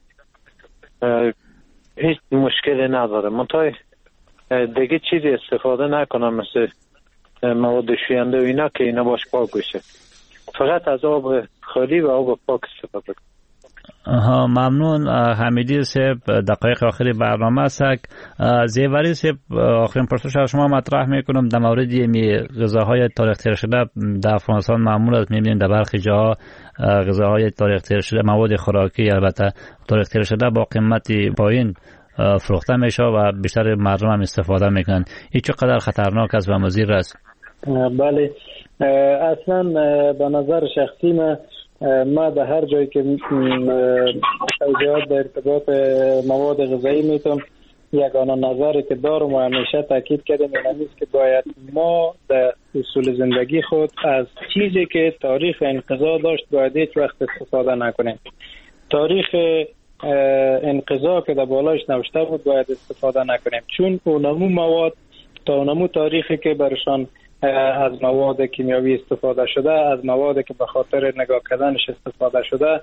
هیچ مشکلی نداره. منتها دیگه چیزی استفاده نکنم مثل مواد شوینده و اینا که اینا باش پاک بشه، فقط از آب خالی و آب پاک استفاده کنم. ممنون حمیدی صاحب. دقایق آخری برنامه است. زیوری صاحب، آخرین پرسش از شما مطرح میکنم در مورد غذاهای تاریخ تیر شده. در افغانستان معمول است میبینیم در برخی جاها غذاهای تاریخ تیر شده، مواد خوراکی البته تاریخ تیر شده با قیمت پایین فروخته میشه و بیشتر مردم هم استفاده میکنن. این چقدر خطرناک است و مضر است؟ بله، اصلا به نظر شخصی ما به هر جایی که توضیحات در ارتباط مواد غذایی میتونم یگانه نظری که دارم و همیشه تاکید کردم این است که باید ما در اصول زندگی خود از چیزی که تاریخ انقضا داشت باید هیچ وقت استفاده نکنیم. تاریخ انقضا که در بالایش نوشته بود باید استفاده نکنیم، چون اونمو مواد تا اونمو تاریخی که برشان از مواد کیمیاوی استفاده شده، از موادی که به خاطر نگاه کردنش استفاده شده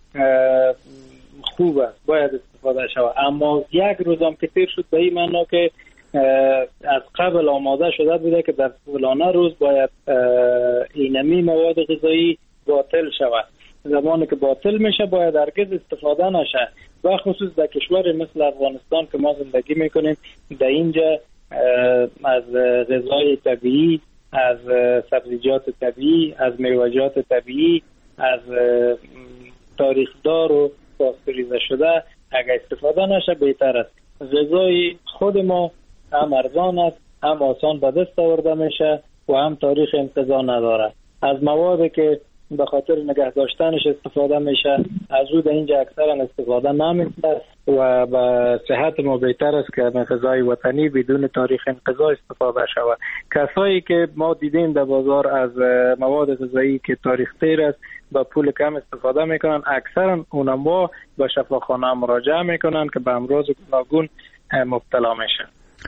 خوب است، باید استفاده شود. اما یک روزم که تیر شد به این معنا که از قبل آماده شده بوده که در فلانه روز باید اینمی مواد غذایی باطل شود. زمانی که باطل میشه باید هرگز استفاده نشه، و خصوص در کشور مثل افغانستان که ما زندگی میکنیم در اینجا از غذای طبیعی، از سبزیجات طبیعی، از میوه‌جات طبیعی، از تاریخدار و پاستوریزه شده اگر استفاده نشه بهتر است. غذای خود ما هم ارزان است، هم آسان به دست آورده میشه و هم تاریخ انقضا نداره. از موادی که به خاطر نگه داشتنش استفاده میشه از او در اینجا اکثرا استفاده نمیشه و به صحت ما بهتر است که غذای وطنی بدون تاریخ انقضا استفاده شود. کسایی که ما دیدیم در بازار از مواد غذایی که تاریخ تیر است با پول کم استفاده میکنن، اکثرا اونها به شفاخانه مراجعه میکنن که به امراض گوناگون مبتلا میشن.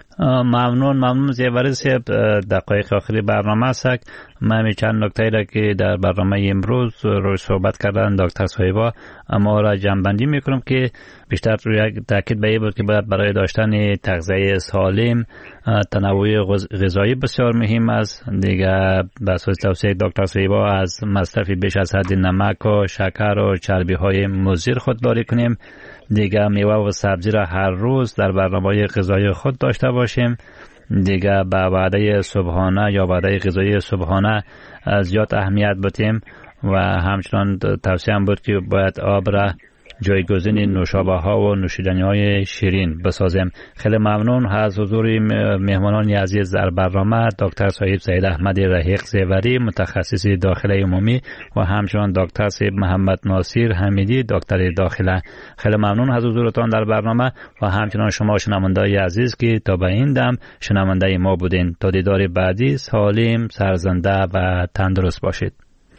ممنون زیوری صاحب. دقایق آخری برنامه است. من چند نکته را که در برنامه امروز روی صحبت کردن دکتر صاحبا اما را جمع‌بندی میکنم که بیشتر روی تاکید به این بود که باید برای داشتن تغذیه سالم تنوع غذایی بسیار مهم است. دیگه به اساس توصیه دکتر صاحبا از مصرف بیش از حد نمک و شکر و چربی های مضر خودداری کنیم. دیگه میوه و سبزی را هر روز در برنامه غذایی خود داشته باشیم. دیگه به وعده صبحانه یا وعده غذایی صبحانه زیاد اهمیت بدیم و همچنان توصیه هم بود که باید آب را جایگزین نوشابه ها و نوشیدنی های شیرین بسازیم. خیلی ممنون از حضور مهمانان عزیز در برنامه، دکتر صاحب سید احمد رحیق زیوری متخصص داخله عمومی و همچنان دکتر صاحب محمد ناصر حمیدی دکتر داخله. خیلی ممنون از حضورتان در برنامه و همچنان شما شنوندگان عزیز که تا به این دم شنونده ما بودین. تا دیدار بعدی سالم، سرزنده و تندرست باشید.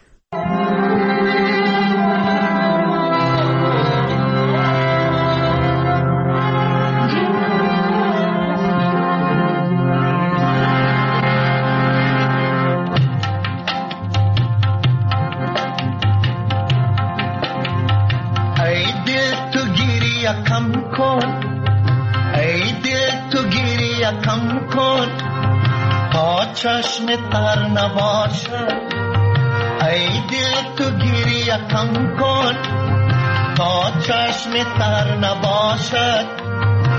چشم تر نباشد ای دل تو گریه کم کن تا چشم تر نباشد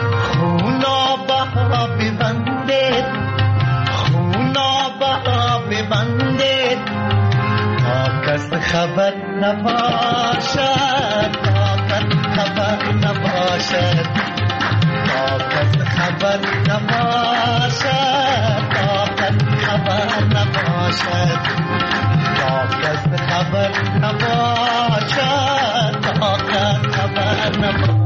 خونا ببندید خونا ببندید تا کس خبر نباشد تا کس خبر نباشد تا کس خبر نباشد تا کس خبر نباشد تا کس خبر نباشد تا کس خبر نباشد.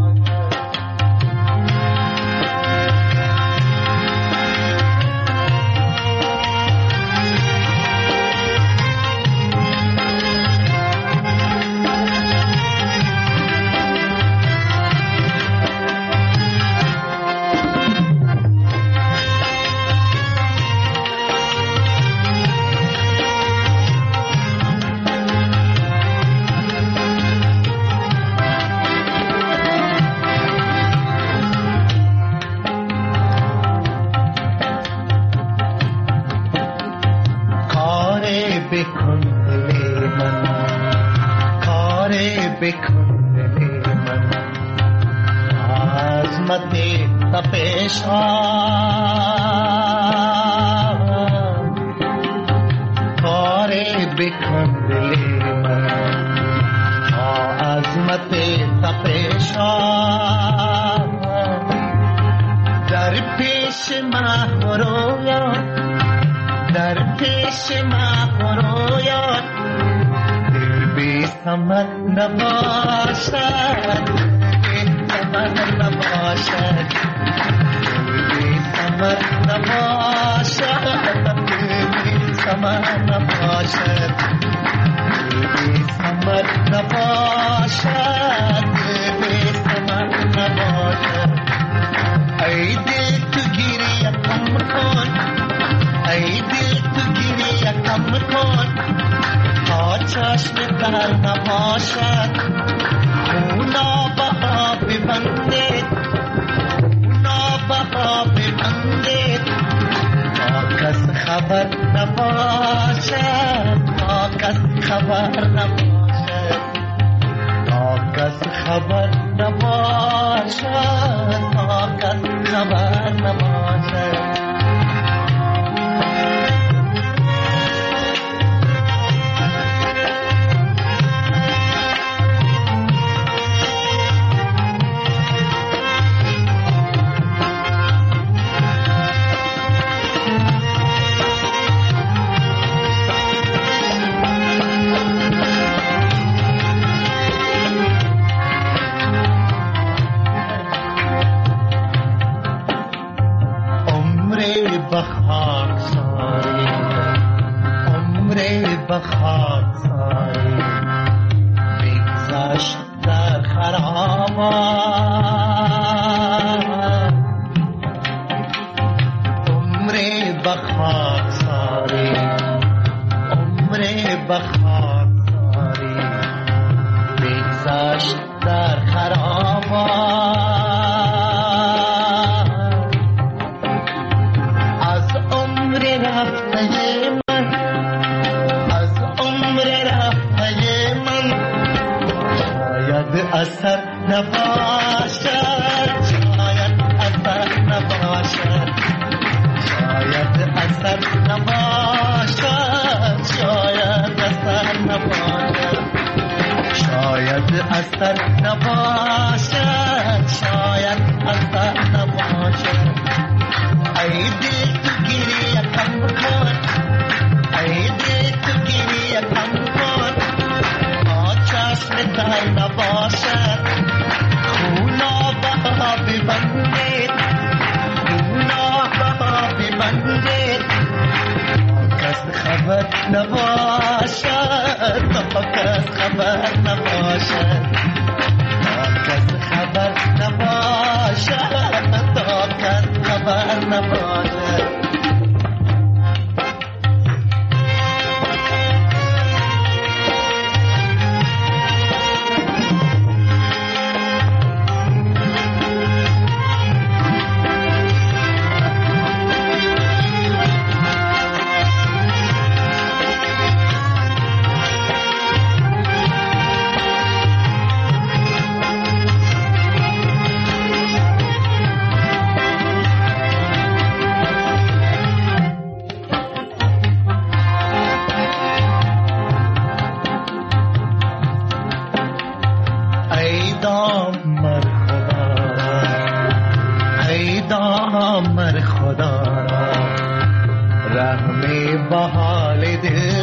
بحال دل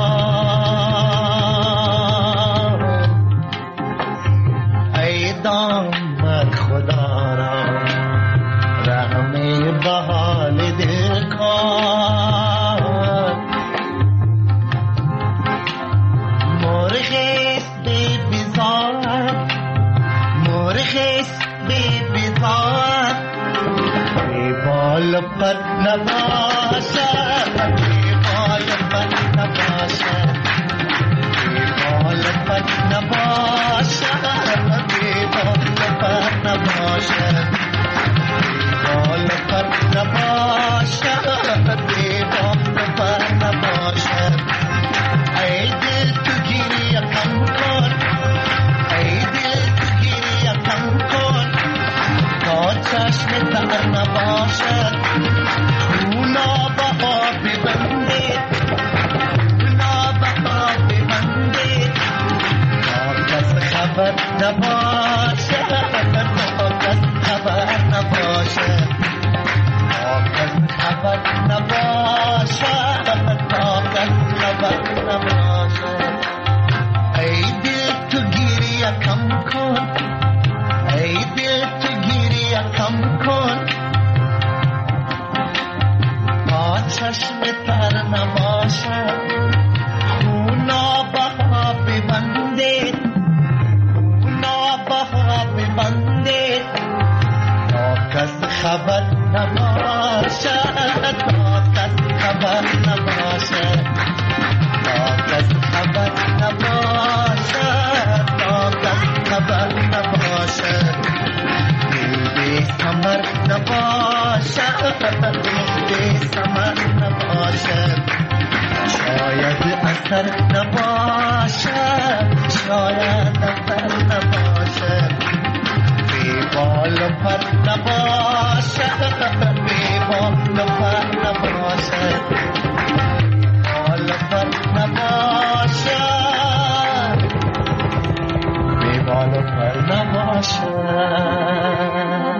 کن ای دامت خدا را رحم بحال دل کن مرخیست بی بیزار مرخیست بی بیزار بی بال پر نباشد بی بال پر نباشد بی بال پر نباشد بی بال پر نباشد بال پر نباشد بی بال پر نباشد ای دل تو گیری کم کن ای دل تو گیری کم کن تا چشم تر نباشد اونا بها ببندید اونا بها ببندید تا کس خبر نباشد تا کس خبر نباشد تا کس خبر نباشد تا کس خبر نباشد ای دل تو گیری کم کن ای دل تو گیری کم کن تا چشم تر نباشد خونا بها ببندید خونا بها ببندید تا کس خبر نباشد تا کس خبر نباشد تا کس خبر نباشد تا کس خبر نباشد دل بی ثمر نباشد دل بی ثمر نباشد شاید اثر نباشد شاید اثر نباشد بی بال پر نباشد بی بال پر نباشد بال پر نباشد بی بال پر نباشد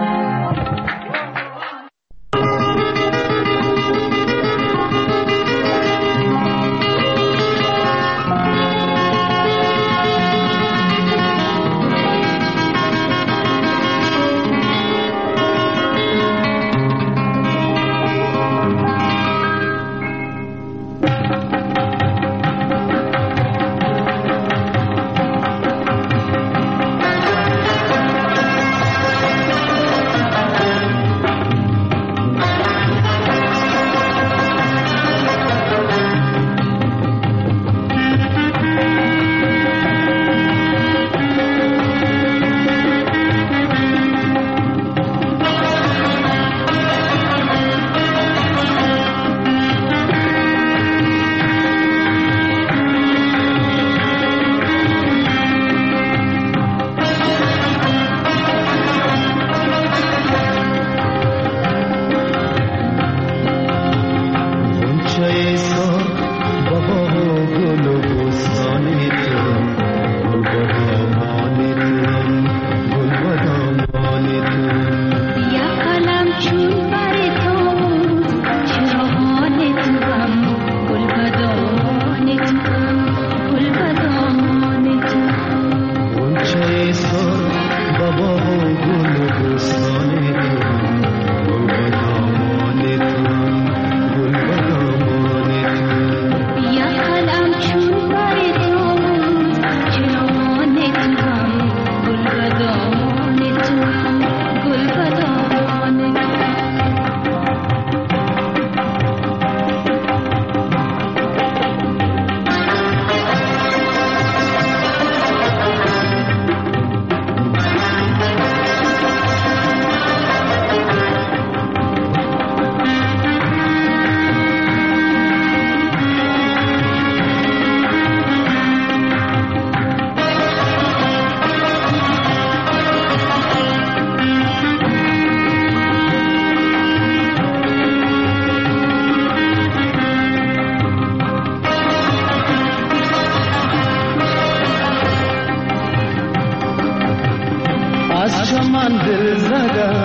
من دل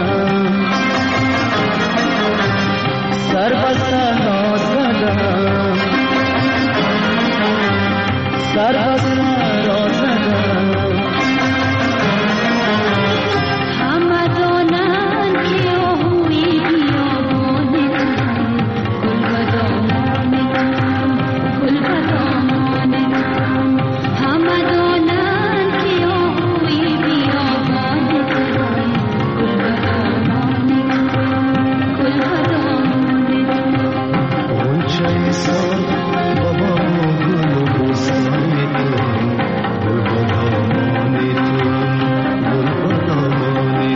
زدم سر به سنا زدم سر بسر را زدم همه دانند که آهوی بیابان گل بدامان گل بدامان همه دانند که آهوی بیابان گل بدامان گل بدامان غنچه سال بابا گل و بستان تو گل بدامان تو گل بدامان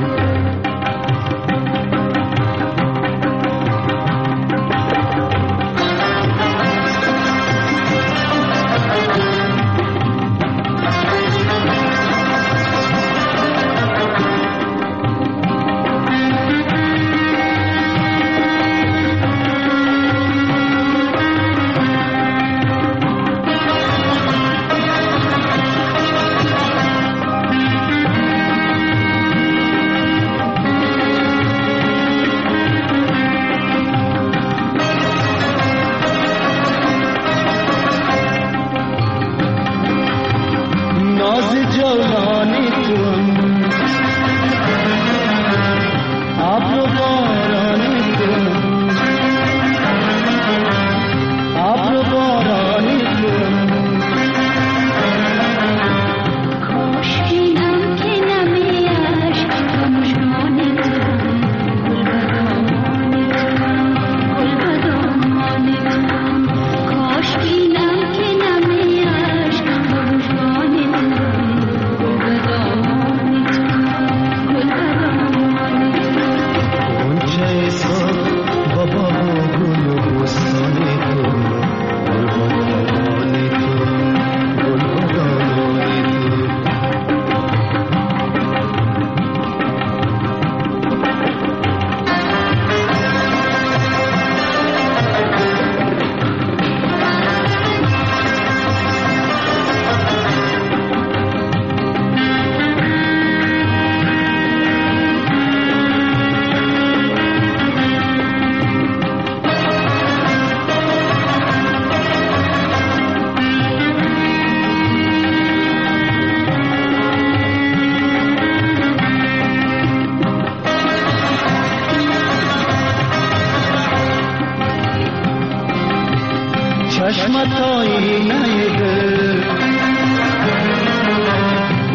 ناز جولان تو ابر و باران تو ابر و باران تو کاش بینم که نمیاش مشکان تو گل بدامان تو کاش بینم که نمیاش مشکان تو گل بدامان تو گل بدامان غنچه سال بابا گل و بستان تو گل بدامان تو گل بدامان تو چشمت آینه دل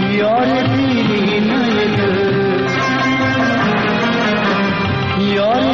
یار دیرینه دل یار